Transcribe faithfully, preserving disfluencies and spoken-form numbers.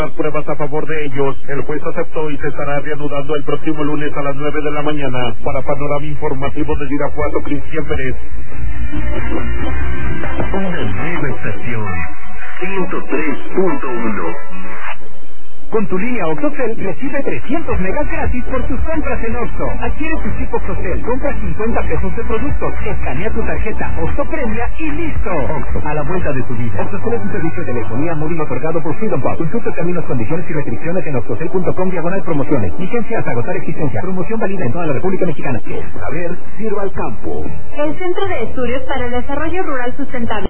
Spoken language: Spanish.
las pruebas a favor de ellos. El juez aceptó y se estará reanudando el próximo lunes a las nueve de la mañana. Para Panorama Informativo de Irapuato, Cristian Pérez. Una nueva estación, ciento tres punto uno. Con tu línea Oxocel recibe trescientos megas gratis por tus compras en Oxxo. Adquiere tu chip Oxocel, compra cincuenta pesos de productos, escanea tu tarjeta Oxxo Premia y listo. Oxxo, a la vuelta de tu vida. Oxxocel es un servicio de telefonía móvil otorgado por Freedom Pop. Consulta términos, condiciones y restricciones en oxocel punto com diagonal promociones. Vigencia hasta agotar existencia. Promoción válida en toda la República Mexicana. A ver, sirva al campo. El Centro de Estudios para el Desarrollo Rural Sustentable